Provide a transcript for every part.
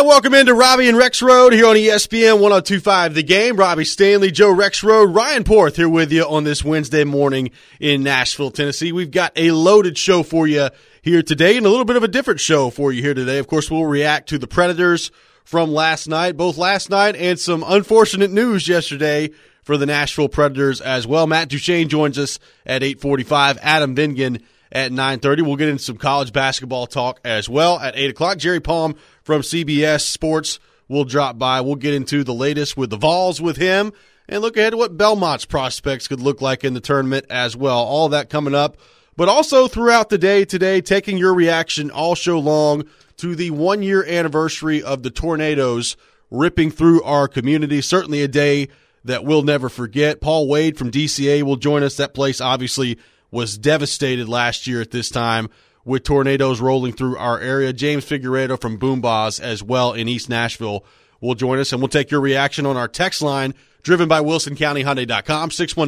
And welcome into Robbie and Rex Road here on ESPN 102.5 The Game. Robbie Stanley, Joe Rex Road, Ryan Porth here with you on this Wednesday morning in Nashville, Tennessee. We've got a loaded show for you here today and a little bit of a different show for you here today. Of course, we'll react to the Predators from last night, both last night and some unfortunate news yesterday for the Nashville Predators as well. Matt Duchene joins us at 8:45. Adam Vingan at 9:30. We'll get into some college basketball talk as well at 8 o'clock. Jerry Palm from CBS Sports will drop by. We'll get into the latest with the Vols with him and look ahead to what Belmont's prospects could look like in the tournament as well. All of that coming up. But also throughout the day today, taking your reaction all show long to the 1-year anniversary of the tornadoes ripping through our community. Certainly a day that we'll never forget. Paul Wade from DCA will join us. That place obviously was devastated last year at this time with tornadoes rolling through our area. James Figueredo from Boomba's as well in East Nashville will join us, and we'll take your reaction on our text line driven by WilsonCountyHyundai.com,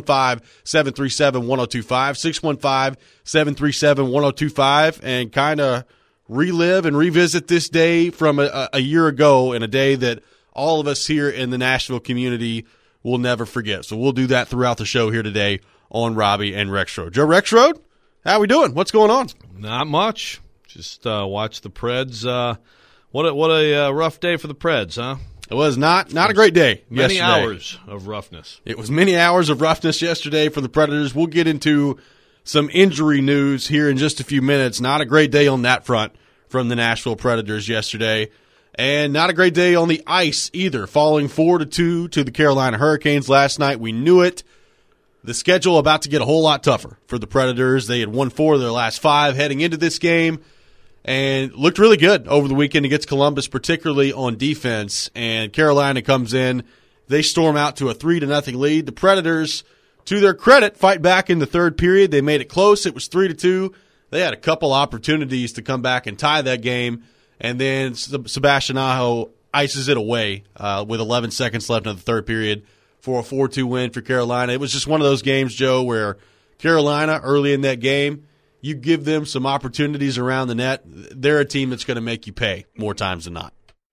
615-737-1025, 615-737-1025, and kind of relive and revisit this day from a year ago and a day that all of us here in the Nashville community will never forget. So we'll do that throughout the show here today on Robbie and Rex Road. Joe Rex Road, how we doing? What's going on? Not much. Just watch the Preds. What a rough day for the Preds, huh? It was not a great day Many yesterday. hours of roughness. It was many hours of roughness yesterday for the Predators. We'll get into some injury news here in just a few minutes. Not a great day on that front from the Nashville Predators yesterday. And not a great day on the ice either, falling 4-2 to the Carolina Hurricanes last night. We knew it. The schedule about to get a whole lot tougher for the Predators. They had won 4 of their last 5 heading into this game and looked really good over the weekend against Columbus, particularly on defense. And Carolina comes in. They storm out to a 3-0 lead. The Predators, to their credit, fight back in the third period. They made it close. It was 3-2. They had a couple opportunities to come back and tie that game. And then Sebastian Aho ices it away with 11 seconds left in the third period for a 4-2 win for Carolina. It was just one of those games, Joe, where Carolina, early in that game, you give them some opportunities around the net. They're a team that's going to make you pay more times than not.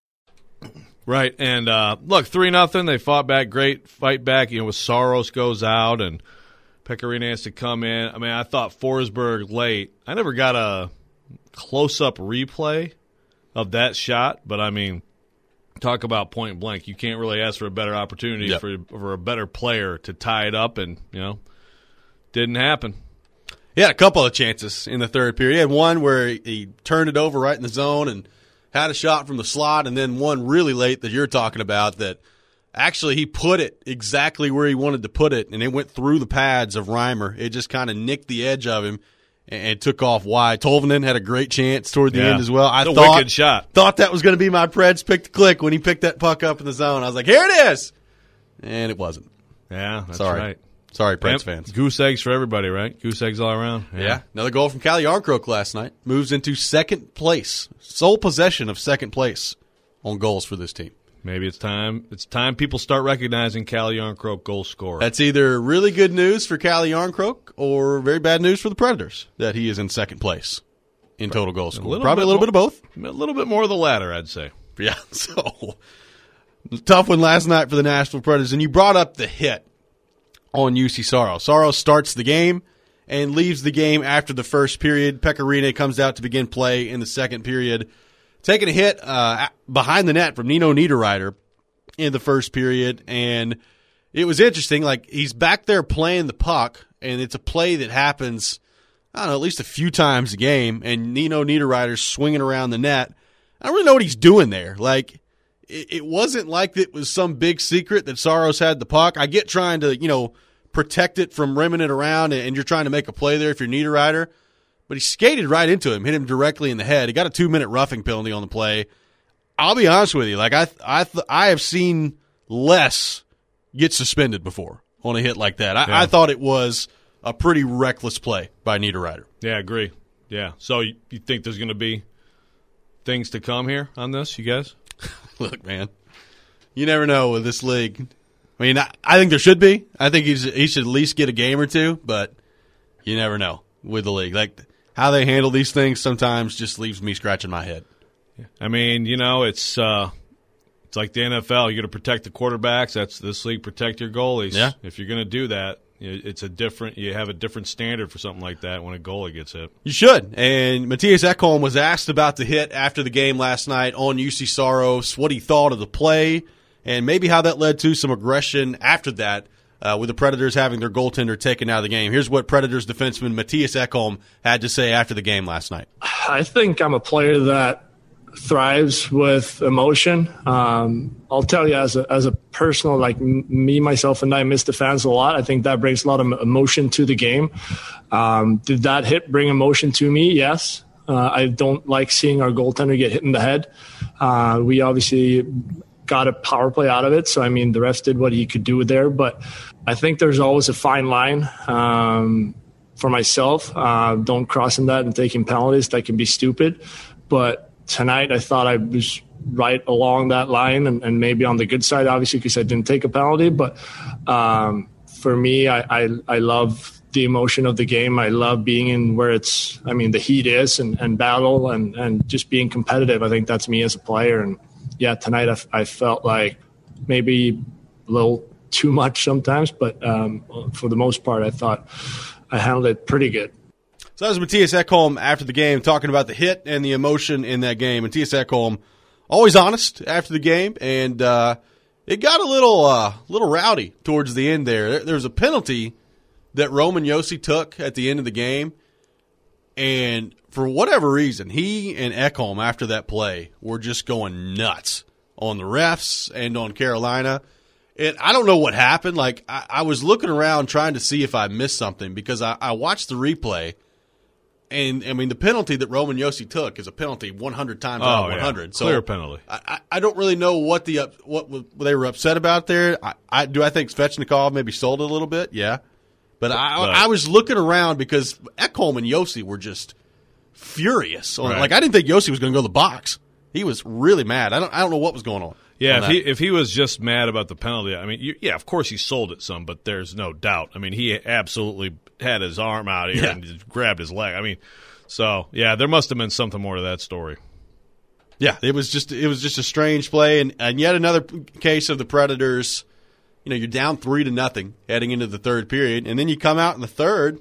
Right, and look, 3-0, they fought back, great fight back. With Saros goes out and Pecorino has to come in. I mean, I thought Forsberg late. I never got a close-up replay of that shot, but I mean, talk about point blank. You can't really ask for a better opportunity for a better player to tie it up, and, didn't happen. He had a couple of chances in the third period. He had one where he turned it over right in the zone and had a shot from the slot, and then one really late that you're talking about that actually he put it exactly where he wanted to put it, and it went through the pads of Reimer. It just kind of nicked the edge of him and took off wide. Tolvanen had a great chance toward the end as well. I wicked shot. Thought that was going to be my Preds pick to click when he picked that puck up in the zone. I was like, here it is! And it wasn't. Yeah, that's Sorry. right. Sorry, Preds fans. Goose eggs for everybody, right? Goose eggs all around. Yeah. Another goal from Calle Yarncroke last night. Moves into second place. Sole possession of second place on goals for this team. Maybe it's time. It's time people start recognizing Calle Yarncroke goal scorer. That's either really good news for Calle Yarncroke or very bad news for the Predators that he is in second place in total goal scorer. Probably a little bit of both. A little bit more of the latter, I'd say. Yeah, so tough one last night for the Nashville Predators. And you brought up the hit on UC Saros. Saros starts the game and leaves the game after the first period. Pecorino comes out to begin play in the second period, taking a hit behind the net from Nino Niederreiter in the first period. And it was interesting. Like, he's back there playing the puck, and it's a play that happens, I don't know, at least a few times a game, and Nino Niederreiter's swinging around the net. I don't really know what he's doing there. Like, it wasn't like it was some big secret that Saros had the puck. I get trying to, protect it from rimming it around, and you're trying to make a play there if you're Niederreiter. But he skated right into him, hit him directly in the head. He got a 2-minute roughing penalty on the play. I'll be honest with you. Like, I have seen less get suspended before on a hit like that. I thought it was a pretty reckless play by Niederreiter. Yeah, I agree. Yeah. So you think there's going to be things to come here on this, you guys? Look, man, you never know with this league. I mean, I think there should be. I think he should at least get a game or two, but you never know with the league. Like, how they handle these things sometimes just leaves me scratching my head. I mean, it's like the NFL. You got to protect the quarterbacks. That's this league. Protect your goalies. Yeah. If you're going to do that, you have a different standard for something like that when a goalie gets hit. You should. And Matthias Ekholm was asked about the hit after the game last night on UC Saros, what he thought of the play, and maybe how that led to some aggression after that with the Predators having their goaltender taken out of the game. Here's what Predators defenseman Matthias Ekholm had to say after the game last night. I think I'm a player that thrives with emotion. I'll tell you, as a personal, like me, myself, and I miss the fans a lot. I think that brings a lot of emotion to the game. Did that hit bring emotion to me? Yes. I don't like seeing our goaltender get hit in the head. We obviously got a power play out of it. So, I mean, the refs did what he could do there. But I think there's always a fine line for myself. Don't cross in that and taking penalties. That can be stupid. But tonight, I thought I was right along that line and maybe on the good side, obviously, because I didn't take a penalty. But for me, I love the emotion of the game. I love being in where the heat is and battle and just being competitive. I think that's me as a player. And, yeah, tonight I felt like maybe a little too much sometimes. But for the most part, I thought I handled it pretty good. So that was Matthias Ekholm after the game talking about the hit and the emotion in that game. Matthias Ekholm, always honest after the game, and it got a little rowdy towards the end there. There was a penalty that Roman Josi took at the end of the game, and for whatever reason, he and Ekholm after that play were just going nuts on the refs and on Carolina. And I don't know what happened. Like I was looking around trying to see if I missed something because I watched the replay. And, I mean, the penalty that Roman Josi took is a penalty 100 times out of 100. Yeah. So clear penalty. I don't really know what they were upset about there. I think Svechnikov maybe sold it a little bit, yeah. But I was looking around because Ekholm and Josi were just furious. Right. Like, I didn't think Josi was going to go to the box. He was really mad. I don't know what was going on. Yeah, if he was just mad about the penalty, I mean, of course he sold it some, but there's no doubt. I mean, he absolutely had his arm out here and just grabbed his leg. I mean, so yeah, there must have been something more to that story. Yeah, it was just a strange play, and yet another case of the Predators. You're down 3-0 heading into the third period, and then you come out in the third,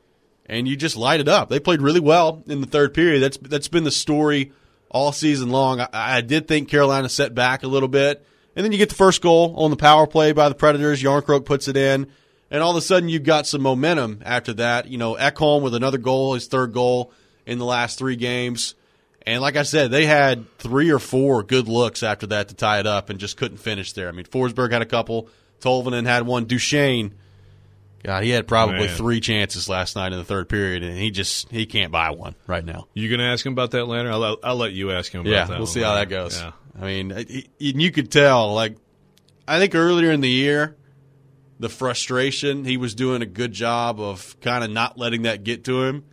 and you just light it up. They played really well in the third period. That's been the story all season long. I did think Carolina set back a little bit, and then you get the first goal on the power play by the Predators. Jarnkrok puts it in, and all of a sudden you've got some momentum after that. Ekholm with another goal, his third goal in the last 3 games. And like I said, they had 3 or 4 good looks after that to tie it up and just couldn't finish there. I mean, Forsberg had a couple. Tolvanen had one. Duchesne, God, he had probably 3 chances last night in the third period, and he can't buy one right now. You going to ask him about that later? I'll let you ask him about that. Yeah, we'll see later. how that goes. Yeah. I mean, you could tell, like, I think earlier in the year, the frustration, he was doing a good job of kind of not letting that get to him.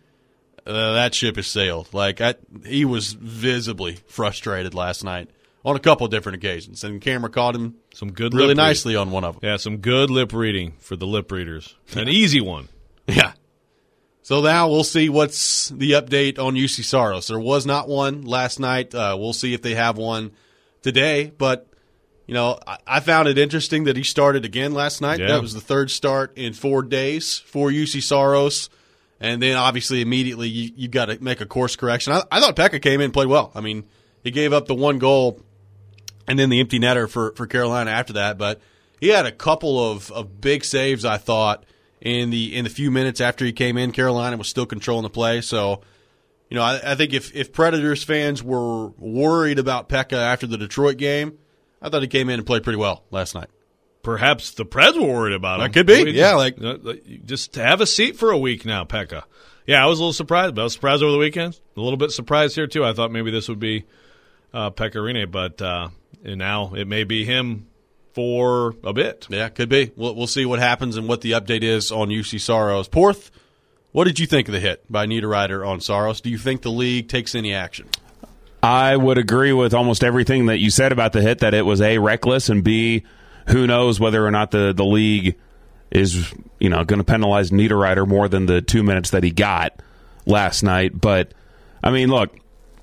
That ship has sailed. Like, he was visibly frustrated last night on a couple of different occasions, and the camera caught him some good really nicely on one of them. Yeah, some good lip reading for the lip readers. An easy one. Yeah. So now we'll see what's the update on UC Saros. There was not one last night. We'll see if they have one today. But, I found it interesting that he started again last night. Yeah. That was the third start in 4 days for UC Saros. And then, obviously, immediately you got to make a course correction. I thought Pekka came in and played well. I mean, he gave up the 1 goal and then the empty netter for Carolina after that. But he had a couple of big saves, I thought, in the few minutes after he came in. Carolina was still controlling the play. So, I think if Predators fans were worried about Pekka after the Detroit game, I thought he came in and played pretty well last night. Perhaps the Preds were worried about him. That could be, just have a seat for a week now, Pekka. Yeah, I was a little surprised, but I was surprised over the weekend. A little bit surprised here, too. I thought maybe this would be Pekka Rinne, but and now it may be him for a bit. Yeah, could be. We'll see what happens and what the update is on UC Saros. Porth, what did you think of the hit by Niederreiter on Saros? Do you think the league takes any action? I would agree with almost everything that you said about the hit, that it was A, reckless, and B, who knows whether or not the league is going to penalize Niederreiter more than the 2 minutes that he got last night. But, I mean, look,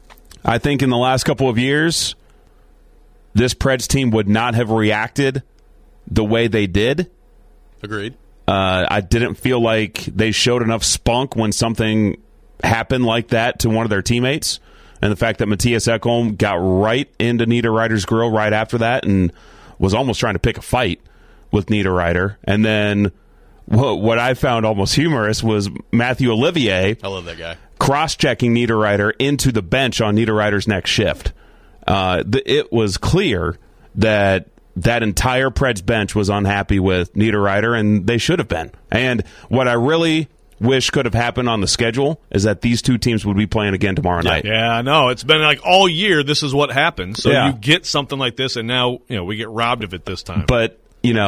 I think in the last couple of years, this Preds team would not have reacted the way they did. Agreed. I didn't feel like they showed enough spunk when something happened like that to one of their teammates. And the fact that Matthias Ekholm got right into Niederreiter's grill right after that and was almost trying to pick a fight with Niederreiter. And then what I found almost humorous was Matthew Olivier. I love that guy. Cross-checking Niederreiter into the bench on Niederreiter's next shift. It was clear that entire Preds bench was unhappy with Niederreiter, and they should have been. And what I really wish could have happened on the schedule is that these two teams would be playing again tomorrow night. Yeah, I know. It's been like all year this is what happens. So Yeah. you get something like this, and now we get robbed of it this time. But,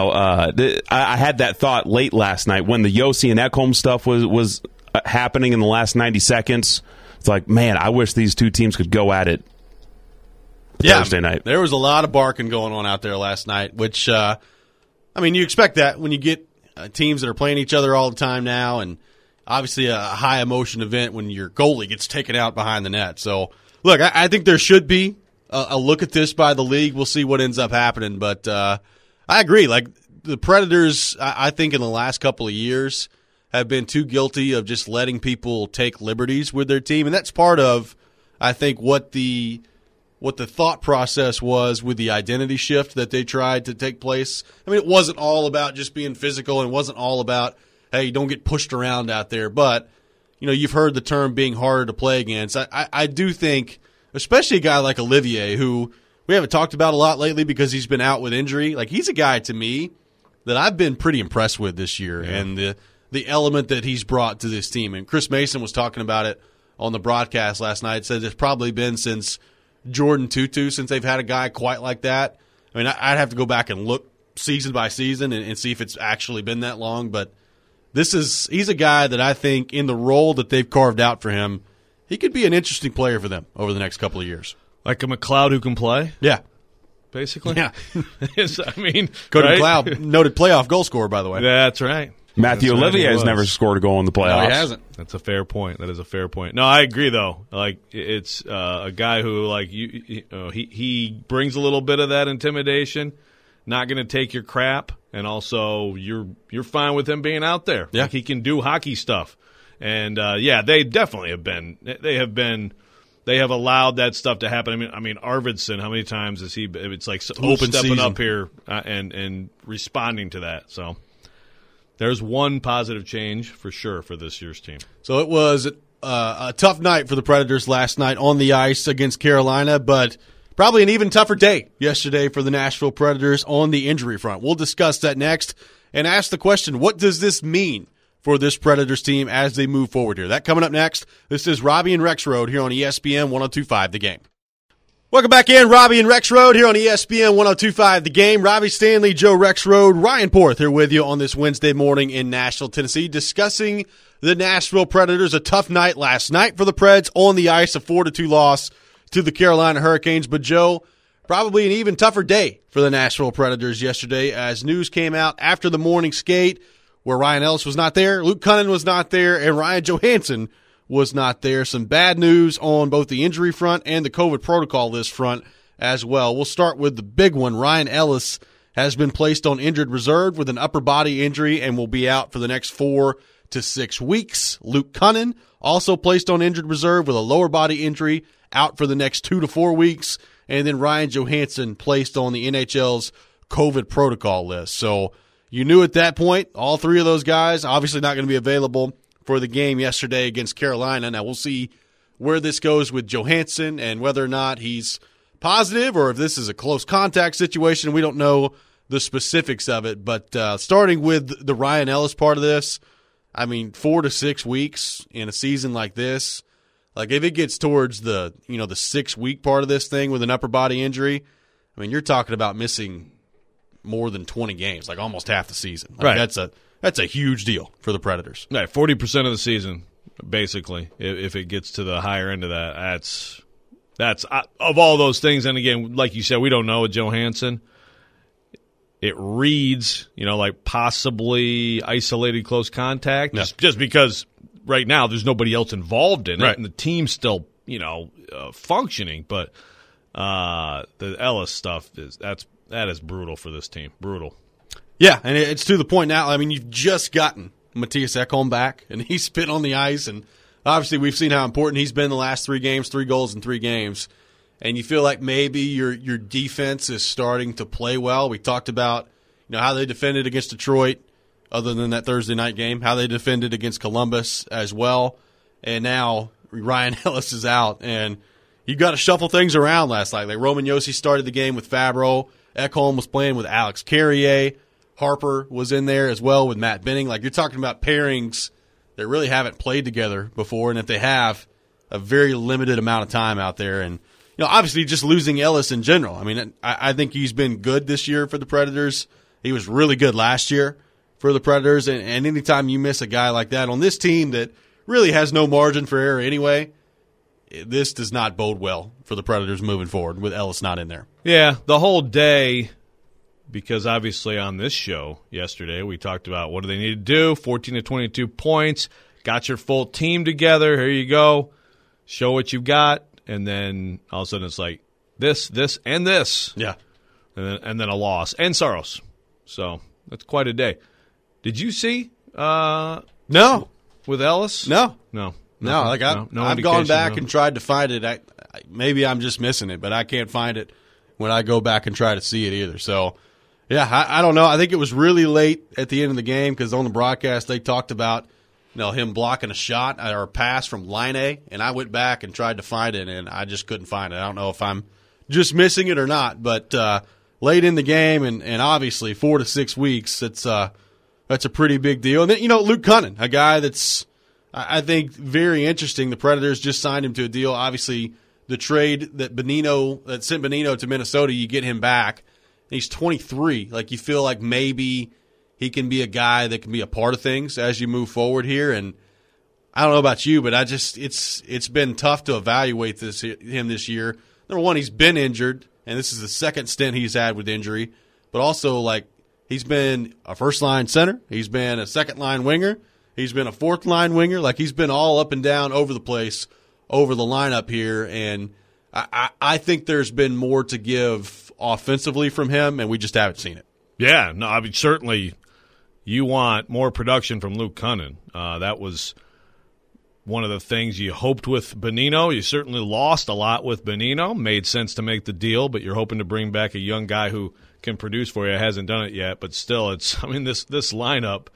I had that thought late last night when the Yossi and Ekholm stuff was happening in the last 90 seconds. It's like, man, I wish these two teams could go at it Thursday night. There was a lot of barking going on out there last night, which, you expect that when you get teams that are playing each other all the time now, and obviously a high emotion event when your goalie gets taken out behind the net. So, look, I think there should be a look at this by the league. We'll see what ends up happening, but I agree. Like, the Predators, I think in the last couple of years have been too guilty of just letting people take liberties with their team, and that's part of, I think, what the thought process was with the identity shift that they tried to take place. I mean, it wasn't all about just being physical, and it wasn't all about, hey, don't get pushed around out there. But, you've heard the term being harder to play against. I do think, especially a guy like Olivier, who we haven't talked about a lot lately because he's been out with injury. Like, he's a guy, to me, that I've been pretty impressed with this year, and the element that he's brought to this team. And Chris Mason was talking about it on the broadcast last night, said it's probably been since Jordan Tutu since they've had a guy quite like that. I mean, I'd have to go back and look season by season and see if it's actually been that long. But he's a guy that I think in the role that they've carved out for him, he could be an interesting player for them over the next couple of years. Like a McLeod who can play, Yeah. basically. Yeah. Cody Cody McLeod, noted playoff goal scorer, by the way. That's right. Matthew That's right, Olivier he has was. never scored a goal in the playoffs. No, he hasn't. That's a fair point. That is a fair point. No, I agree though. Like it's a guy who he brings a little bit of that intimidation. Not going to take your crap, and also you're fine with him being out there. Yeah. Like he can do hockey stuff, and they definitely have been. They have allowed that stuff to happen. I mean, Arvidsson. How many times is he? It's like Open stepping season. up here and responding to that. So. There's one positive change for sure for this year's team. So it was a tough night for the Predators last night on the ice against Carolina, but probably an even tougher day yesterday for the Nashville Predators on the injury front. We'll discuss that next and ask the question, what does this mean for this Predators team as they move forward here? That coming up next. This is Robbie and Rexrode here on ESPN 102.5 The Game. Welcome back in, Robbie and Rexrode here on ESPN 102.5 The Game. Robbie Stanley, Joe Rexrode, Ryan Porth here with you on this Wednesday morning in Nashville, Tennessee, discussing the Nashville Predators. A tough night last night for the Preds on the ice, a 4-2 loss to the Carolina Hurricanes. But, Joe, probably an even tougher day for the Nashville Predators yesterday as news came out after the morning skate where Ryan Ellis was not there, Luke Cunnin was not there, and Ryan Johansson was not there. Some bad news on both the injury front and the COVID protocol list front as well. We'll start with the big one. Ryan Ellis has been placed on injured reserve with an upper body injury and will be out for the next 4 to 6 weeks. Luke Cunnin also placed on injured reserve with a lower body injury, out for the next 2 to 4 weeks. And then Ryan Johansson placed on the NHL's COVID protocol list. So you knew at that point, all three of those guys obviously not going to be available for the game yesterday against Carolina. Now we'll see where this goes with Johansson and whether or not he's positive or if this is a close contact situation. We don't know the specifics of it, but starting with the Ryan Ellis part of this, 4 to 6 weeks in a season like this, like if it gets towards the 6-week part of this thing with an upper body injury, you're talking about missing more than 20 games, like almost half the season. Like Right. That's a huge deal for the Predators. Right, 40% of the season, basically, if it gets to the higher end of that. That's of all those things, and again, like you said, we don't know with Johansson. It reads, like possibly isolated close contact, just because right now there's nobody else involved in it, Right. and the team's still functioning. But the Ellis stuff that is brutal for this team. Brutal. Yeah, and it's to the point now. I mean, you've just gotten Mattias Ekholm back, and he's been on the ice, and obviously we've seen how important he's been the last 3 games, 3 goals in 3 games. And you feel like maybe your defense is starting to play well. We talked about how they defended against Detroit, other than that Thursday night game, how they defended against Columbus as well. And now Ryan Ellis is out, and you got to shuffle things around last night. Like Roman Josi started the game with Fabro. Ekholm was playing with Alex Carrier. Harper was in there as well with Matt Benning. Like, you're talking about pairings that really haven't played together before, and if they have, a very limited amount of time out there. And obviously just losing Ellis in general. I mean, I think he's been good this year for the Predators. He was really good last year for the Predators, and anytime you miss a guy like that on this team that really has no margin for error anyway, this does not bode well for the Predators moving forward with Ellis not in there. Yeah, the whole day, because obviously on this show yesterday we talked about what do they need to do, 14 to 22 points, got your full team together, here you go, show what you've got, and then all of a sudden it's like this, and this. Yeah. And then a loss, and Saros. So that's quite a day. Did you see No. with Ellis? No. No. No, like I've gone back and tried to find it. Maybe I'm just missing it, but I can't find it when I go back and try to see it either. So, yeah, I don't know. I think it was really late at the end of the game because on the broadcast they talked about him blocking a shot or a pass from Laine, and I went back and tried to find it, and I just couldn't find it. I don't know if I'm just missing it or not, but late in the game and obviously 4 to 6 weeks, that's a pretty big deal. And then, Luke Cunnin, a guy that's I think very interesting. The Predators just signed him to a deal. Obviously, the trade that sent Bonino to Minnesota, you get him back. He's 23. Like, you feel like maybe he can be a guy that can be a part of things as you move forward here. And I don't know about you, but it's been tough to evaluate him this year. Number one, he's been injured, and this is the second stint he's had with injury. But also, he's been a first-line center. He's been a second-line winger. He's been a fourth-line winger. Like, he's been all up and down over the place, over the lineup here. And I think there's been more to give offensively from him, and we just haven't seen it. Yeah, no, I mean, certainly you want more production from Luke Cunnin. That was one of the things you hoped with Bonino. You certainly lost a lot with Bonino. Made sense to make the deal, but you're hoping to bring back a young guy who can produce for you. Hasn't done it yet, but still, this lineup,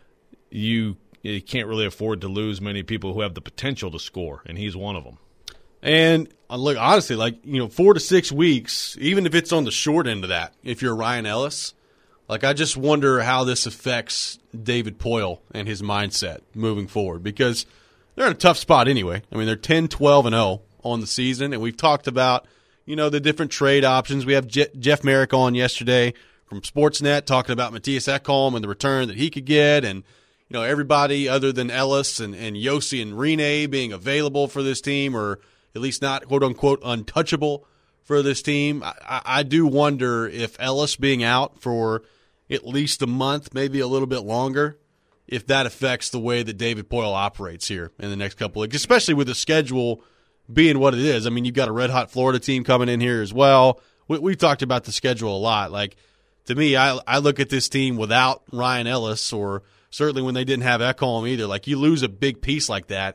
you can't really afford to lose many people who have the potential to score, and he's one of them. And look, honestly, 4 to 6 weeks, even if it's on the short end of that, if you're Ryan Ellis, I just wonder how this affects David Poile and his mindset moving forward, because they're in a tough spot anyway. I mean, they're 10-12-0 on the season, and we've talked about, the different trade options. We have Jeff Merrick on yesterday from Sportsnet talking about Mattias Ekholm and the return that he could get, and everybody other than Ellis and Josi and Rene being available for this team, or at least not, quote-unquote, untouchable for this team. I do wonder if Ellis being out for at least a month, maybe a little bit longer, if that affects the way that David Poile operates here in the next couple of weeks, especially with the schedule being what it is. I mean, you've got a red-hot Florida team coming in here as well. We've talked about the schedule a lot. To me, I look at this team without Ryan Ellis, or certainly when they didn't have Ekholm either. You lose a big piece like that,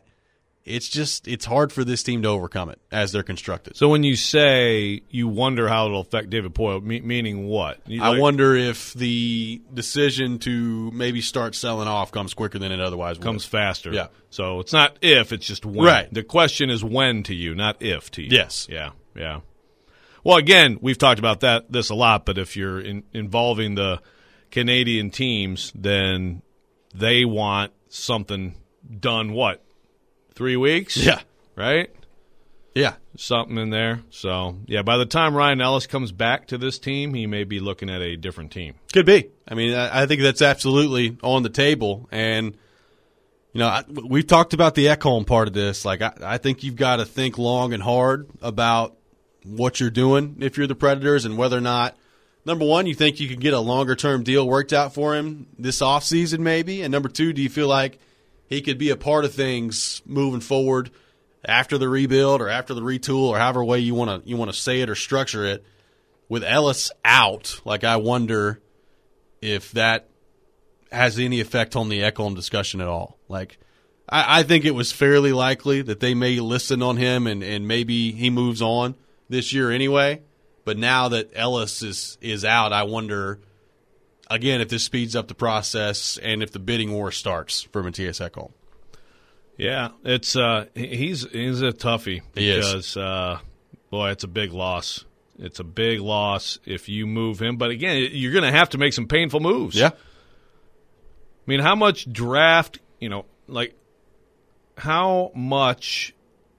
it's hard for this team to overcome it as they're constructed. So when you say you wonder how it'll affect David Poile, meaning what? I wonder if the decision to maybe start selling off comes quicker than it otherwise would. Comes faster. Yeah. So it's not if, it's just when. Right. The question is when to you, not if to you. Yes. Yeah. Well, again, we've talked about this a lot, but if you're involving the Canadian teams, then they want something done, 3 weeks? Yeah. Right? Yeah. Something in there. So, yeah, by the time Ryan Ellis comes back to this team, he may be looking at a different team. Could be. I mean, I think that's absolutely on the table. And, we've talked about the Ekholm part of this. I think you've got to think long and hard about what you're doing if you're the Predators, and whether or not, number one, you think you can get a longer-term deal worked out for him this offseason maybe, and number two, do you feel like he could be a part of things moving forward after the rebuild or after the retool or however way you want to say it or structure it, with Ellis out, like I wonder if that has any effect on the Ekholm discussion at all. Like, I think it was fairly likely that they may listen on him and maybe he moves on this year anyway. But now that Ellis is out, I wonder, again, if this speeds up the process and if the bidding war starts for Matthias Ekholm. Yeah, it's he's a toughie because, boy, it's a big loss. It's a big loss if you move him. But, again, you're going to have to make some painful moves. Yeah. I mean, how much draft, how much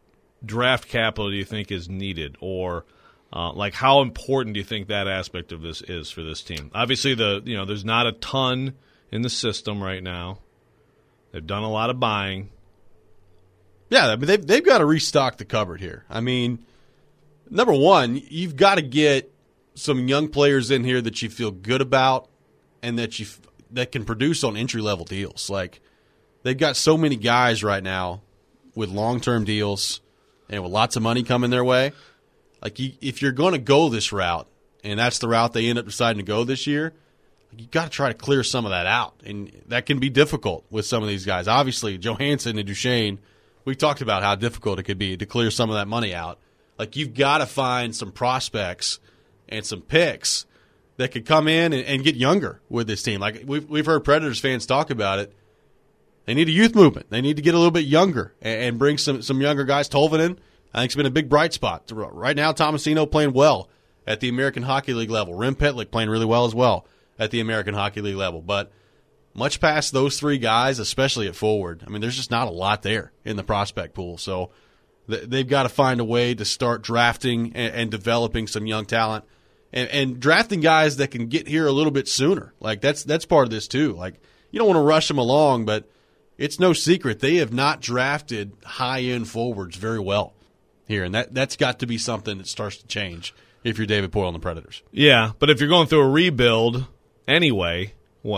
draft capital do you think is needed? Or, how important do you think that aspect of this is for this team? Obviously, there's not a ton in the system right now. They've done a lot of buying. Yeah, I mean, they've got to restock the cupboard here. I mean, number one, you've got to get some young players in here that you feel good about and that can produce on entry-level deals. Like, they've got so many guys right now with long-term deals and with lots of money coming their way. Like, if you're going to go this route, and that's the route they end up deciding to go this year, you got to try to clear some of that out. And that can be difficult with some of these guys. Obviously, Johansson and Duchesne, we talked about how difficult it could be to clear some of that money out. Like, you've got to find some prospects and some picks that could come in and get younger with this team. Like, we've heard Predators fans talk about it. They need a youth movement. They need to get a little bit younger and bring some younger guys. Tolvanen, I think, has been a big bright spot. Right now, Tomasino playing well at the American Hockey League level. Rem Pitlick playing really well as well at the American Hockey League level. But much past those three guys, especially at forward, I mean, there's just not a lot there in the prospect pool. So they've got to find a way to start drafting and developing some young talent and drafting guys that can get here a little bit sooner. Like, that's part of this too. Like, you don't want to rush them along, but it's no secret they have not drafted high-end forwards very well here, and that's got to be something that starts to change if you're David Poile and the Predators. Yeah, but if you're going through a rebuild anyway,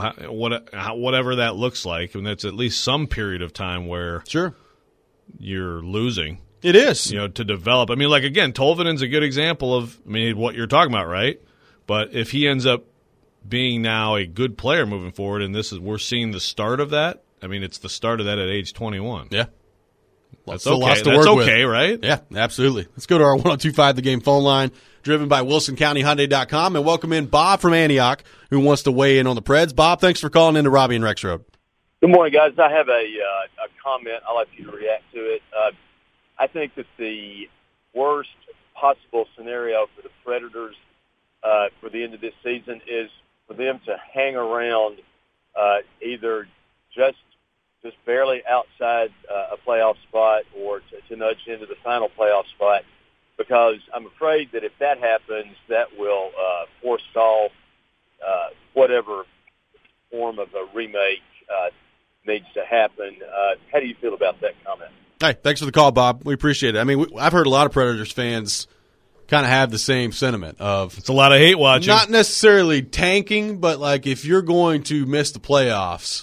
whatever that looks like, and that's at least some period of time where sure you're losing. It is. To develop. I mean, like, again, Tolvanen's a good example of, what you're talking about, right? But if he ends up being now a good player moving forward, and we're seeing the start of that, I mean, it's the start of that at age 21. Yeah. That's okay. That's okay, right? Yeah, absolutely. Let's go to our 102.5 The Game phone line, driven by WilsonCountyHyundai.com, and welcome in Bob from Antioch, who wants to weigh in on the Preds. Bob, thanks for calling into Robbie and Rex Road. Good morning, guys. I have a comment. I'd like you to react to it. I think that the worst possible scenario for the Predators for the end of this season is for them to hang around either just barely outside a playoff spot or to nudge into the final playoff spot, because I'm afraid that if that happens, that will forestall whatever form of a remake needs to happen. How do you feel about that comment? Hey, thanks for the call, Bob. We appreciate it. I mean, I've heard a lot of Predators fans kind of have the same sentiment of it's a lot of hate watching. Not necessarily tanking, but like if you're going to miss the playoffs,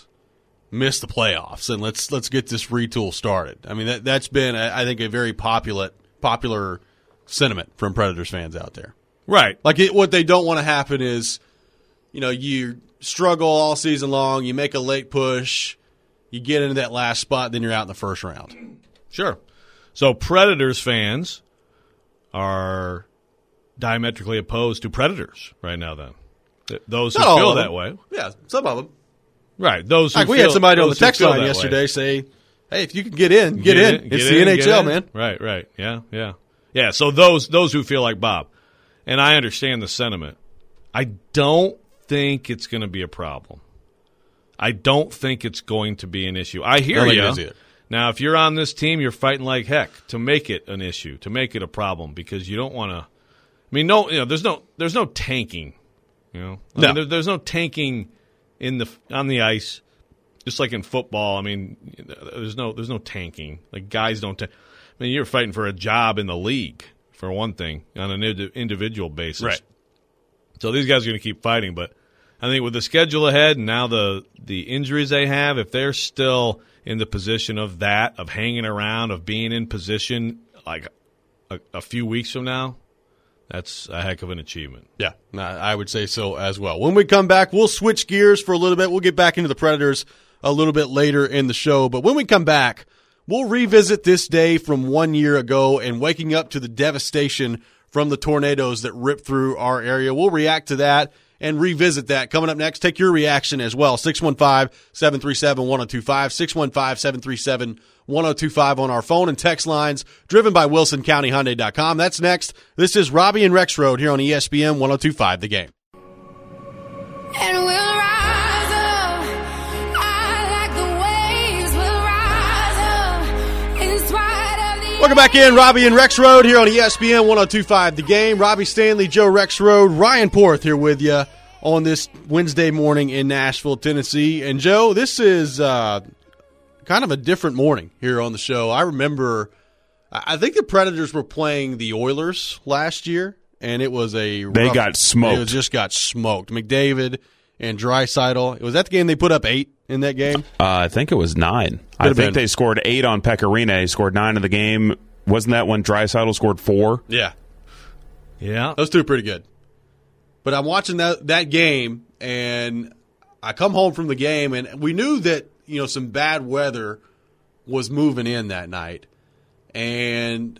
and let's get this retool started. I mean, that's been, I think, a very popular sentiment from Predators fans out there. Right. Like what they don't want to happen is, you struggle all season long, you make a late push, you get into that last spot, then you're out in the first round. Sure. So Predators fans are diametrically opposed to Predators right now, then. Those who feel that way. Yeah, some of them. Right. Those who we had somebody on the text line yesterday say, hey, if you can get in. It's the NHL, man. Right. Yeah, so those who feel like Bob. And I understand the sentiment. I don't think it's going to be a problem. I don't think it's going to be an issue. I hear you. Now, if you're on this team, you're fighting like heck to make it an issue, to make it a problem, because you don't want to. I mean, there's no tanking. There's no tanking on the ice, just like in football. I mean, there's no tanking. Like, guys don't. I mean, you're fighting for a job in the league for one thing on an individual basis. Right. So these guys are going to keep fighting, but I think with the schedule ahead and now the injuries they have, if they're still in the position of hanging around, of being in position like a few weeks from now, that's a heck of an achievement. Yeah, I would say so as well. When we come back, we'll switch gears for a little bit. We'll get back into the Predators a little bit later in the show. But when we come back, we'll revisit this day from 1 year ago and waking up to the devastation from the tornadoes that ripped through our area. We'll react to that and revisit that. Coming up next, take your reaction as well. 615-737-1025, 615-737-1025 on our phone and text lines, driven by WilsonCountyHyundai.com. That's next. This is Robbie and Rex Road here on ESPN 102.5 The Game. And we'll rise up. I like the waves. We'll rise up in spite of the... Welcome back in, Robbie and Rex Road here on ESPN 102.5 The Game. Robbie Stanley, Joe Rex Road, Ryan Porth here with you on this Wednesday morning in Nashville, Tennessee. And Joe, this is kind of a different morning here on the show. I remember, I think the Predators were playing the Oilers last year, and it was They got smoked. It just got smoked. McDavid and Draisaitl. Was that the game they put up 8 in that game? I think it was 9. I think they scored 8 on Pecorine, scored 9 in the game. Wasn't that when Draisaitl scored 4? Yeah. Yeah. Those two are pretty good. But I'm watching that game, and I come home from the game, and we knew that, some bad weather was moving in that night. And,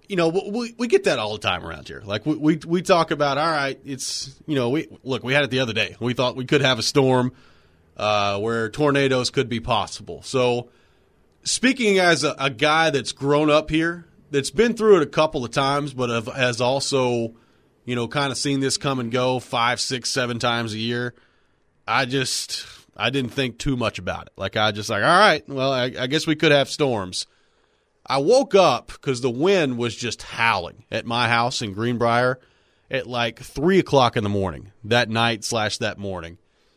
we get that all the time around here. Like, we talk about, all right, it's, we had it the other day. We thought we could have a storm where tornadoes could be possible. So, speaking as a guy that's grown up here, that's been through it a couple of times, but has also, kind of seen this come and go 5, 6, 7 times a year, I didn't think too much about it. Like, all right, well, I guess we could have storms. I woke up because the wind was just howling at my house in Greenbrier at like 3 o'clock in the morning that night / that morning.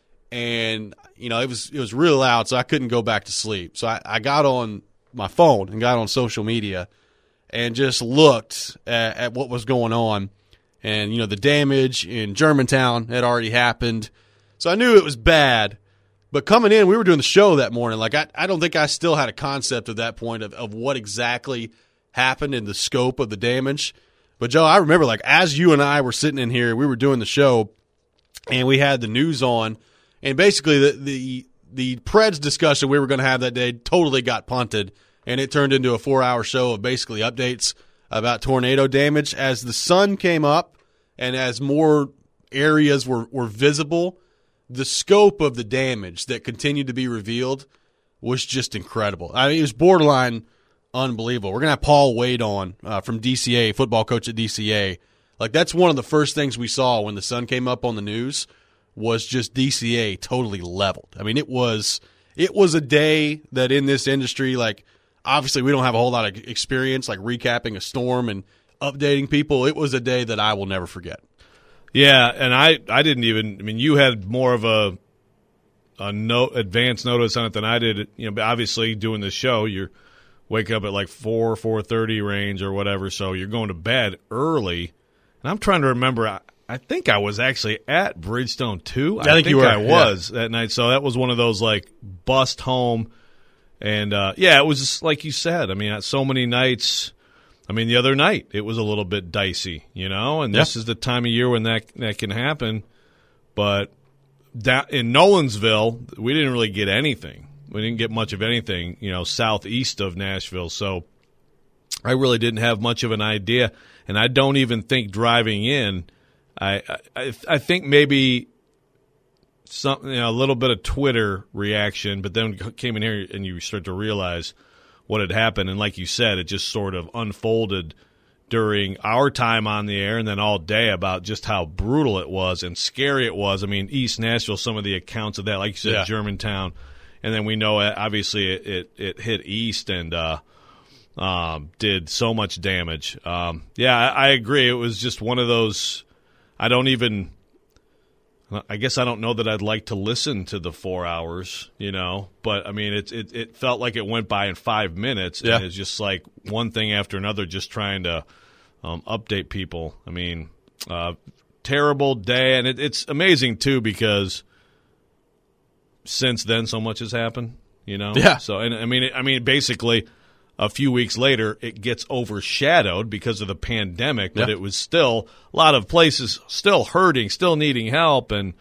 And, it was real loud, so I couldn't go back to sleep. So I got on my phone and got on social media and just looked at what was going on. And, the damage in Germantown had already happened. So I knew it was bad. But coming in, we were doing the show that morning. Like, I don't think I still had a concept at that point of what exactly happened and the scope of the damage. But, Joe, I remember, like, as you and I were sitting in here, we were doing the show, and we had the news on. And basically, the Preds discussion we were going to have that day totally got punted, and it turned into a 4-hour show of basically updates about tornado damage. As the sun came up and as more areas were visible, the scope of the damage that continued to be revealed was just incredible. I mean, it was borderline unbelievable. We're going to have Paul Wade on from DCA, football coach at DCA. Like, that's one of the first things we saw when the sun came up on the news was just DCA totally leveled. I mean, it was a day that in this industry, like, obviously we don't have a whole lot of experience, like recapping a storm and updating people. It was a day that I will never forget. Yeah, and I didn't even. I mean, you had more of a advance notice on it than I did. Obviously doing this show, you're waking up at like 4:30 range or whatever, so you're going to bed early. And I'm trying to remember. I think I was actually at Bridgestone too. I think you were. I was that night, so that was one of those like bust home. And it was just like you said. I mean, so many nights. I mean, the other night it was a little bit dicey, and this is the time of year when that can happen. But in Nolensville, we didn't really get anything. We didn't get much of anything, southeast of Nashville. So I really didn't have much of an idea, and I don't even think driving in. I think maybe something, a little bit of Twitter reaction, but then came in here and you start to realize what had happened. And like you said, it just sort of unfolded during our time on the air and then all day about just how brutal it was and scary it was. I mean, East Nashville, some of the accounts of that, like you said, Germantown. And then we know, obviously, it hit East and did so much damage. I agree. It was just one of those, I guess I don't know that I'd like to listen to the 4 hours, but I mean, it felt like it went by in 5 minutes, and it's just like one thing after another, just trying to update people. I mean, terrible day, and it's amazing too because since then so much has happened. Yeah. So and I mean, basically, a few weeks later, it gets overshadowed because of the pandemic, but it was still a lot of places still hurting, still needing help, and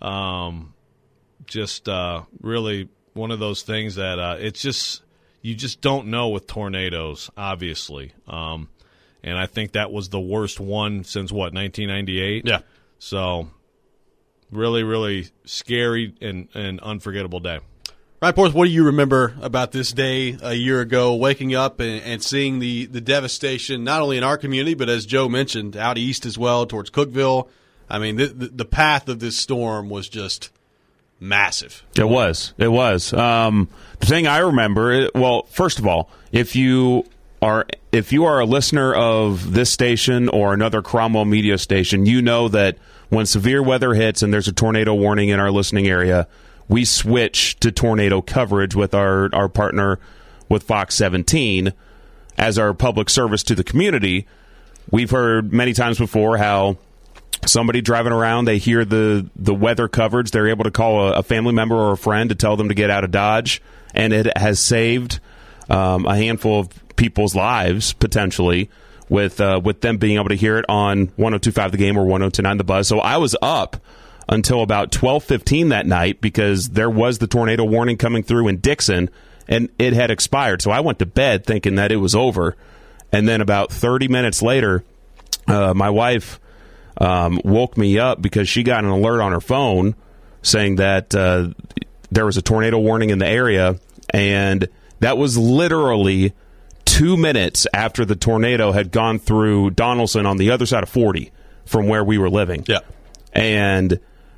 just really one of those things that it's just you just don't know with tornadoes, obviously. And I think that was the worst one since, 1998? Yeah. So really, really scary and unforgettable day. Ryan Porth, what do you remember about this day a year ago, waking up and seeing the devastation, not only in our community, but as Joe mentioned, out east as well, towards Cookeville? I mean, the path of this storm was just massive. It was. The thing I remember, well, first of all, if you are a listener of this station or another Cromwell media station, you know that when severe weather hits and there's a tornado warning in our listening area, we switch to tornado coverage with our partner with Fox 17 as our public service to the community. We've heard many times before how somebody driving around, they hear the weather coverage, they're able to call a family member or a friend to tell them to get out of Dodge, and it has saved a handful of people's lives, potentially, with them being able to hear it on 102.5 The Game or 102.9 The Buzz. So I was up until about 12:15 that night because there was the tornado warning coming through in Dixon, and it had expired. So I went to bed thinking that it was over. And then about 30 minutes later, my wife woke me up because she got an alert on her phone saying that there was a tornado warning in the area, and that was literally 2 minutes after the tornado had gone through Donaldson on the other side of 40 from where we were living. Yeah. And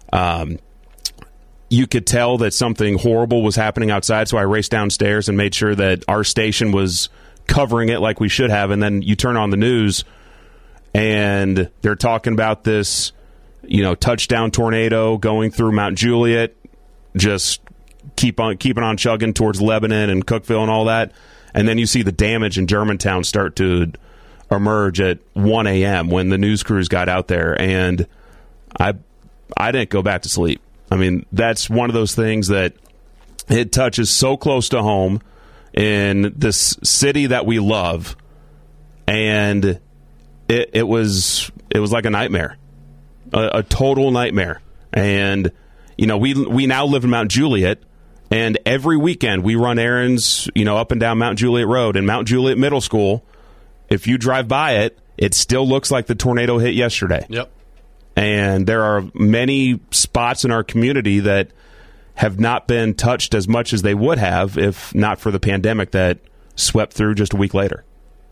you could tell that something horrible was happening outside, so I raced downstairs and made sure that our station was covering it like we should have. And then you turn on the news, and they're talking about this, touchdown tornado going through Mount Juliet, just keeping on chugging towards Lebanon and Cookeville and all that. And then you see the damage in Germantown start to emerge at 1 a.m. when the news crews got out there, and I didn't go back to sleep. I mean, that's one of those things that it touches so close to home in this city that we love, and it was like a nightmare, a total nightmare. And we now live in Mount Juliet, and every weekend we run errands, up and down Mount Juliet Road. And Mount Juliet Middle School, if you drive by it, it still looks like the tornado hit yesterday. Yep. And there are many spots in our community that have not been touched as much as they would have if not for the pandemic that swept through just a week later.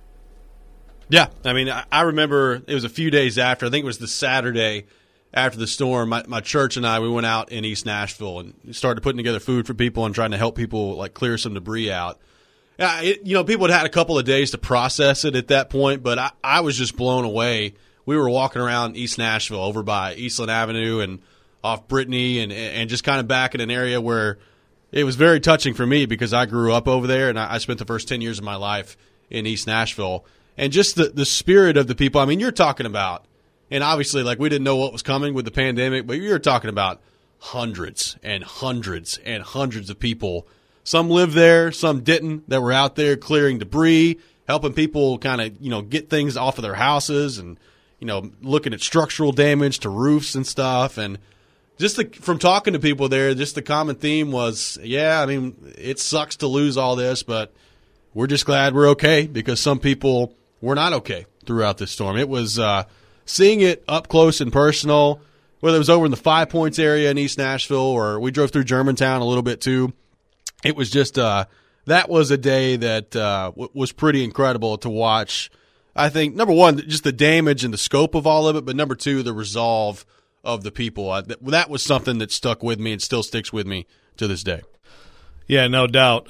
Yeah, I mean, I remember it was a few days after. I think it was the Saturday after the storm. My church and we went out in East Nashville and started putting together food for people and trying to help people like clear some debris out. People had a couple of days to process it at that point, but I was just blown away. We were walking around East Nashville over by Eastland Avenue and off Brittany and just kind of back in an area where it was very touching for me because I grew up over there and I spent the first 10 years of my life in East Nashville. And just the spirit of the people. I mean, you're talking about, and obviously like we didn't know what was coming with the pandemic, but you're talking about hundreds and hundreds and hundreds of people. Some lived there, some didn't, that were out there clearing debris, helping people kind of, get things off of their houses and, looking at structural damage to roofs and stuff. And just from talking to people there, just the common theme was, it sucks to lose all this, but we're just glad we're okay because some people were not okay throughout this storm. It was seeing it up close and personal, whether it was over in the 5 Points area in East Nashville or we drove through Germantown a little bit too. It was just that was a day that was pretty incredible to watch. I think, number one, just the damage and the scope of all of it, but number two, the resolve of the people. That was something that stuck with me and still sticks with me to this day. Yeah, no doubt.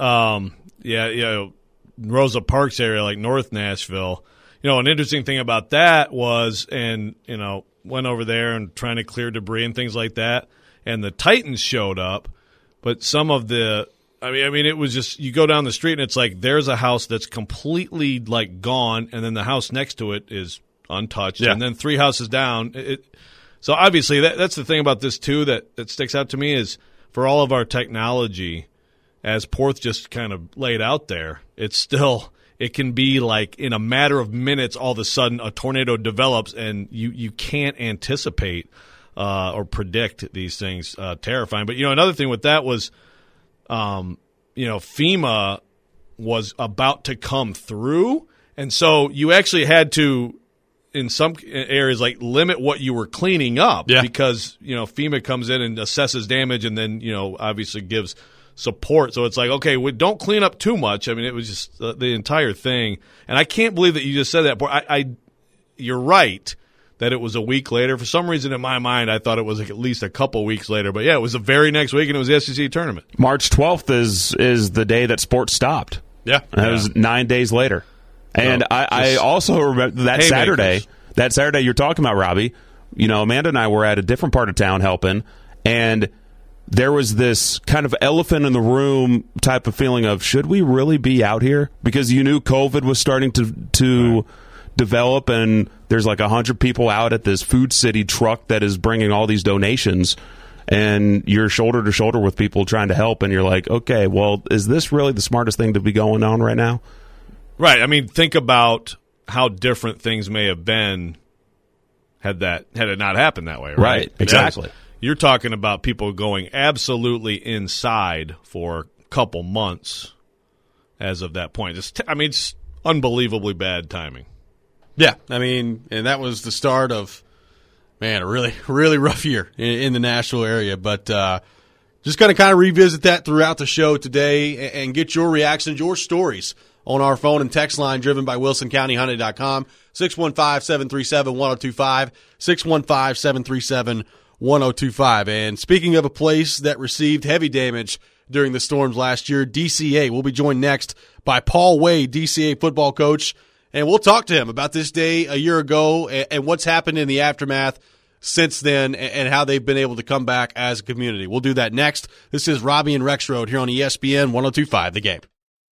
Rosa Parks area, like North Nashville. An interesting thing about that was, went over there and trying to clear debris and things like that, and the Titans showed up, but some of the I mean, it was just, you go down the street and it's like there's a house that's completely like gone, and then the house next to it is untouched, and then three houses down, So obviously that's the thing about this too that sticks out to me is for all of our technology, as Porth just kind of laid out there, it can be like in a matter of minutes all of a sudden a tornado develops and you can't anticipate or predict these things. Terrifying. But another thing with that was FEMA was about to come through, and so you actually had to, in some areas, like limit what you were cleaning up because FEMA comes in and assesses damage and then obviously gives support. So it's like, okay, don't clean up too much. I mean, it was just the entire thing, and I can't believe that you just said that. You're right that it was a week later. For some reason, in my mind, I thought it was like at least a couple weeks later. But yeah, it was the very next week, and it was the SEC tournament. March 12th is the day that sports stopped. Yeah, it was 9 days later. And I also remember that Saturday. That Saturday you're talking about, Robbie. Amanda and I were at a different part of town helping, and there was this kind of elephant in the room type of feeling of, should we really be out here? Because you knew COVID was starting to develop, and there's like 100 people out at this Food City truck that is bringing all these donations, and you're shoulder to shoulder with people trying to help, and you're like, okay, well, is this really the smartest thing to be going on right now? Right. I mean, think about how different things may have been had it not happened that way, right? Right, exactly. You're talking about people going absolutely inside for a couple months as of that point. It's unbelievably bad timing. Yeah, and that was the start of, a really, really rough year in the Nashville area. But just going to kind of revisit that throughout the show today and get your reactions, your stories on our phone and text line driven by WilsonCountyHyundai.com, 615-737-1025, 615-737-1025. And speaking of a place that received heavy damage during the storms last year, DCA. We'll be joined next by Paul Wade, DCA football coach, and we'll talk to him about this day a year ago and what's happened in the aftermath since then and how they've been able to come back as a community. We'll do that next. This is Robbie and Rexrode here on ESPN 102.5 The Game.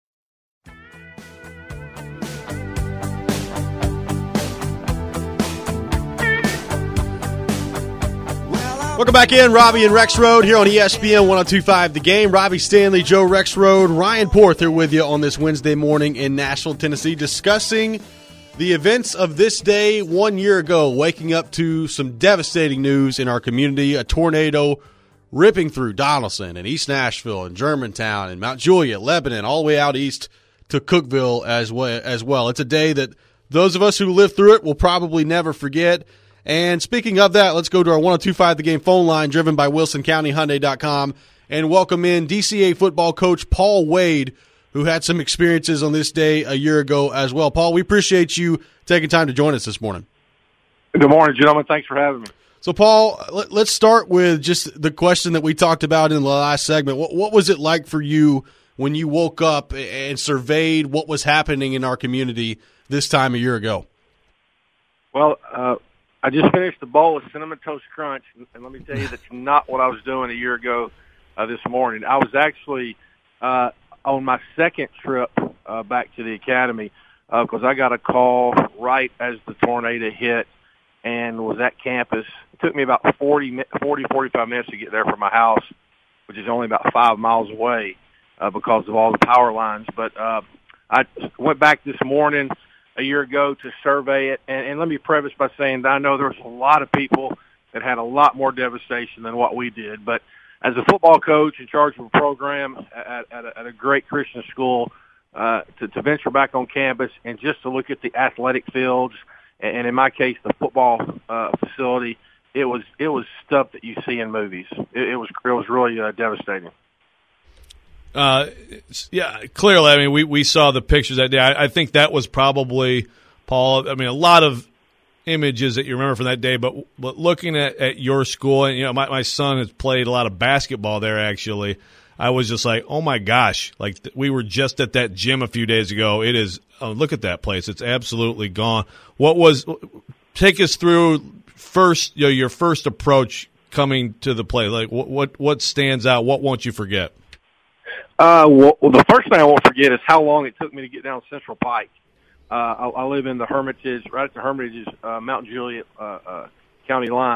Welcome back in, Robbie and Rexrode here on ESPN 102.5 The Game. Robbie Stanley, Joe Rexrode, Ryan Porth here with you on this Wednesday morning in Nashville, Tennessee, discussing the events of this day 1 year ago, waking up to some devastating news in our community, a tornado ripping through Donaldson and East Nashville and Germantown and Mount Juliet, Lebanon, all the way out east to Cookeville as well. It's a day that those of us who lived through it will probably never forget. And speaking of that, let's go to our 102.5 The Game phone line driven by WilsonCountyHyundai.com and welcome in DCA football coach Paul Wade, who had some experiences on this day a year ago as well. Paul, we appreciate you taking time to join us this morning. Good morning, gentlemen. Thanks for having me. So, Paul, let's start with just the question that we talked about in the last segment. What was it like for you when you woke up and surveyed what was happening in our community this time a year ago? Well, I just finished a bowl of Cinnamon Toast Crunch, and let me tell you, that's not what I was doing a year ago this morning. I was actually on my second trip back to the academy because I got a call right as the tornado hit and was at campus. It took me about 45 minutes to get there from my house, which is only about 5 miles away because of all the power lines. But I went back this morning a year ago to survey it. And let me preface by saying that I know there was a lot of people that had a lot more devastation than what we did. But as a football coach in charge of a program at a great Christian school, to venture back on campus and just to look at the athletic fields, and in my case, the football facility, it was stuff that you see in movies. It was really devastating. Yeah, clearly. I mean, we saw the pictures that day. I think that was probably, Paul, I mean, a lot of images that you remember from that day, but looking at your school, and, my son has played a lot of basketball there, actually. I was just like, oh, my gosh. Like, we were just at that gym a few days ago. It is, look at that place. It's absolutely gone. Take us through first, your first approach coming to the play. Like, what stands out? What won't you forget? Well, the first thing I won't forget is how long it took me to get down Central Pike. I live in the Hermitage, right at the Hermitage's Mount Juliet County line,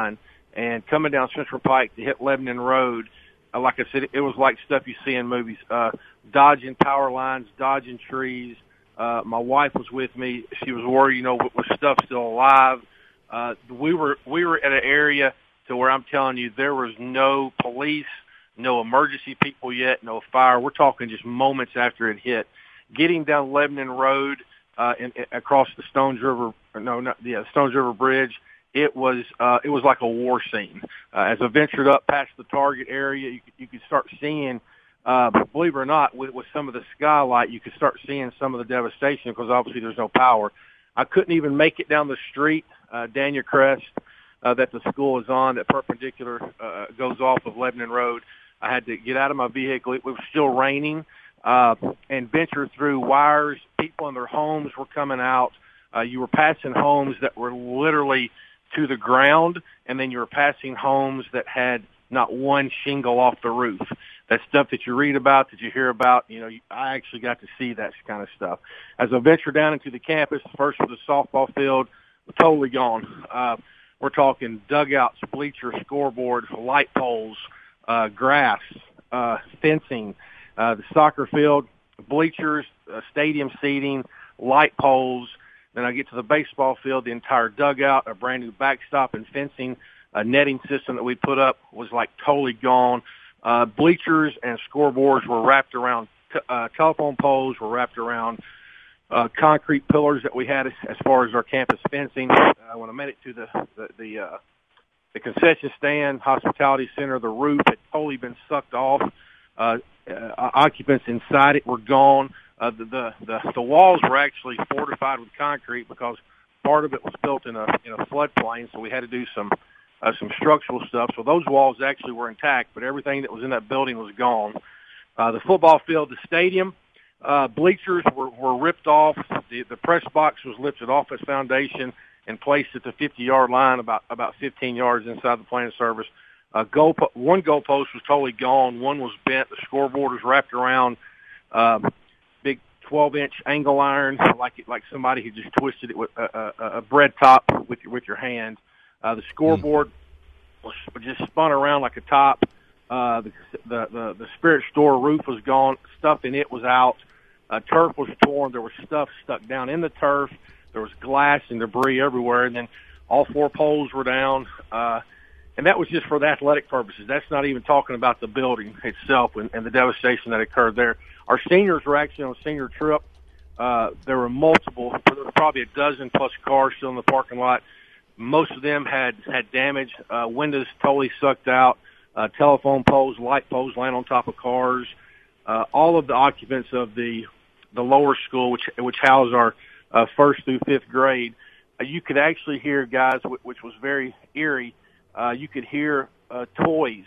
and coming down Central Pike to hit Lebanon Road, like I said, it was like stuff you see in movies, dodging power lines, dodging trees. My wife was with me. She was worried, was stuff still alive? We were at an area to where I'm telling you there was no police, no emergency people yet, no fire. We're talking just moments after it hit. Getting down Lebanon Road across the Stones River Bridge, it was like a war scene. As I ventured up past the Target area, you could start seeing, believe it or not, with some of the skylight, you could start seeing some of the devastation because obviously there's no power. I couldn't even make it down the street, Daniel Crest, that the school is on, that perpendicular goes off of Lebanon Road. I had to get out of my vehicle. It was still raining, and venture through wires. People in their homes were coming out. You were passing homes that were literally to the ground, and then you were passing homes that had not one shingle off the roof. That stuff that you read about, that you hear about, I actually got to see that kind of stuff. As I ventured down into the campus, first was the softball field, totally gone. We're talking dugouts, bleachers, scoreboards, light poles, grass, fencing, the soccer field, bleachers, stadium seating, light poles. Then I get to the baseball field, the entire dugout, a brand new backstop and fencing, a netting system that we put up was like totally gone. Bleachers and scoreboards were wrapped around telephone poles, were wrapped around concrete pillars that we had as far as our campus fencing. When I made it to the concession stand, hospitality center, the roof had totally been sucked off. Occupants inside it were gone. The walls were actually fortified with concrete because part of it was built in a floodplain, so we had to do some structural stuff. So those walls actually were intact, but everything that was in that building was gone. The football field, the stadium, bleachers were ripped off. The press box was lifted off its foundation and placed at the 50-yard line, about 15 yards inside the playing service. One goalpost was totally gone. One was bent. The scoreboard was wrapped around big 12-inch angle iron, like somebody who just twisted it with a bread top with your hand. The scoreboard was just spun around like a top. The Spirit Store roof was gone. Stuff in it was out. Turf was torn. There was stuff stuck down in the turf. There was glass and debris everywhere. And then all four poles were down. And that was just for the athletic purposes. That's not even talking about the building itself and the devastation that occurred there. Our seniors were actually on a senior trip. There were multiple, there were probably a dozen plus cars still in the parking lot. Most of them had damage. Windows totally sucked out. Telephone poles, light poles laying on top of cars. All of the occupants of the lower school, which housed our first through fifth grade, you could actually hear, guys, which was very eerie. You could hear toys,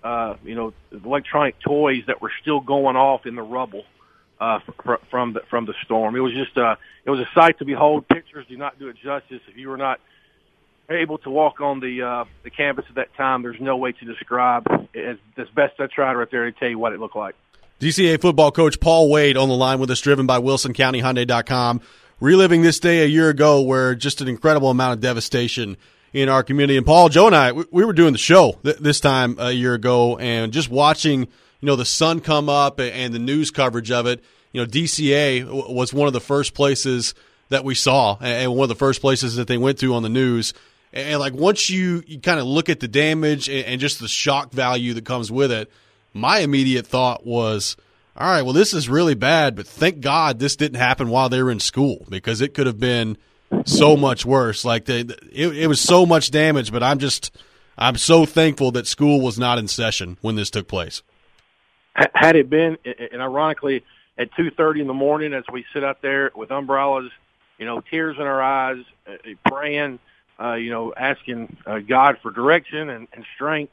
electronic toys that were still going off in the rubble from the storm. It was just it was a sight to behold. Pictures do not do it justice. If you were not able to walk on the campus at that time, there's no way to describe. As best I tried right there to tell you what it looked like. DCA football coach Paul Wade on the line with us, driven by WilsonCountyHyundai.com, reliving this day a year ago where just an incredible amount of devastation in our community. And Paul, Joe and I, we were doing the show this time a year ago, and just watching, the sun come up and the news coverage of it. DCA was one of the first places that we saw, and one of the first places that they went to on the news. And like once you kind of look at the damage and just the shock value that comes with it, my immediate thought was, all right, well, this is really bad, but thank God this didn't happen while they were in school, because it could have been so much worse. Like it was so much damage, but I'm so thankful that school was not in session when this took place. Had it been, and ironically, at 2:30 in the morning, as we sit out there with umbrellas, tears in our eyes, praying, asking God for direction and strength,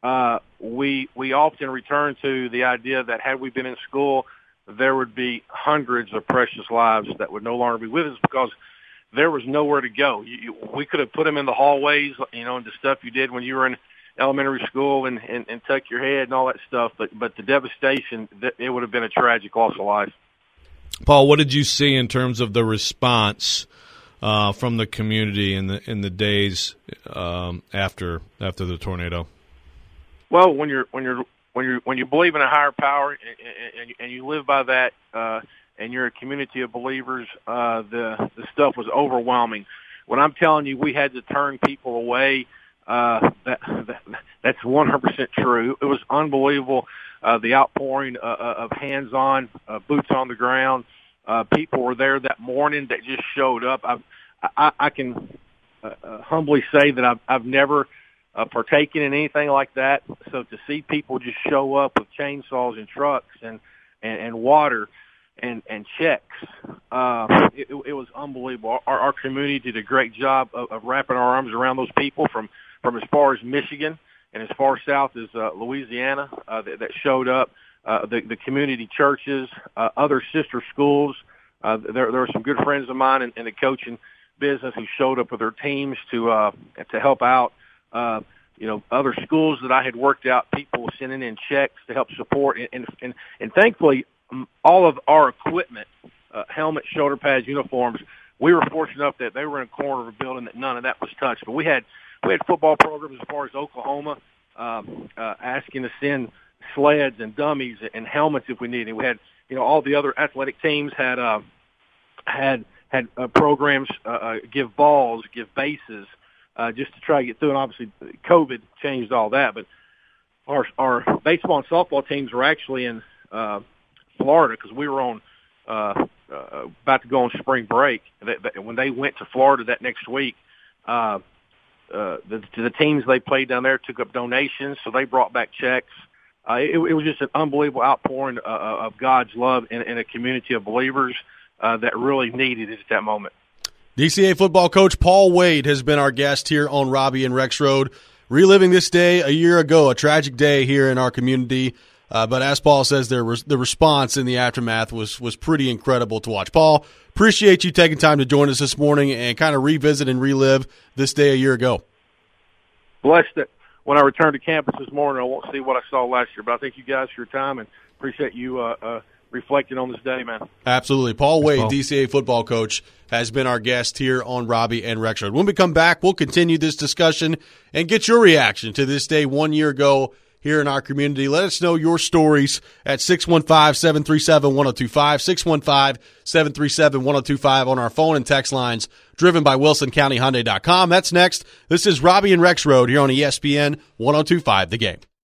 we often return to the idea that had we been in school, there would be hundreds of precious lives that would no longer be with us because there was nowhere to go. We could have put them in the hallways, and the stuff you did when you were in elementary school and tuck your head and all that stuff. But the devastation, it would have been a tragic loss of life. Paul, what did you see in terms of the response from the community in the days after the tornado? Well, when you believe in a higher power and you live by that, and you're a community of believers, the stuff was overwhelming. When I'm telling you, we had to turn people away. That's 100% true. It was unbelievable. The outpouring of hands-on, boots on the ground. People were there that morning that just showed up. I can humbly say that I've never partaken in anything like that. So to see people just show up with chainsaws and trucks and water and checks, it was unbelievable. Our community did a great job of wrapping our arms around those people from as far as Michigan and as far south as Louisiana that showed up. The community churches, other sister schools. There were some good friends of mine in the coaching business who showed up with their teams to help out. Other schools that I had worked out, people sending in checks to help support, and thankfully, all of our equipment, helmets, shoulder pads, uniforms, we were fortunate enough that they were in a corner of a building that none of that was touched. But we had football programs as far as Oklahoma asking to send sleds and dummies and helmets if we needed. We had, all the other athletic teams had programs, give balls, give bases, just to try to get through. And obviously COVID changed all that, but our baseball and softball teams were actually in, Florida, because we were on, about to go on spring break. When they went to Florida that next week, the teams they played down there took up donations, so they brought back checks. It was just an unbelievable outpouring of God's love in a community of believers that really needed it at that moment. DCA football coach Paul Wade has been our guest here on Robbie and Rex Road, reliving this day a year ago, a tragic day here in our community. But as Paul says, the response in the aftermath was pretty incredible to watch. Paul, appreciate you taking time to join us this morning and kind of revisit and relive this day a year ago. Blessed that when I return to campus this morning, I won't see what I saw last year. But I thank you guys for your time and appreciate you reflecting on this day, man. Absolutely. Paul Wade, DCA football coach, has been our guest here on Robbie and Rex Road. When we come back, we'll continue this discussion and get your reaction to this day 1 year ago here in our community. Let us know your stories at 615-737-1025, 615-737-1025 on our phone and text lines, driven by WilsonCountyHyundai.com. That's next. This is Robbie and Rex Road here on ESPN 102.5 The Game.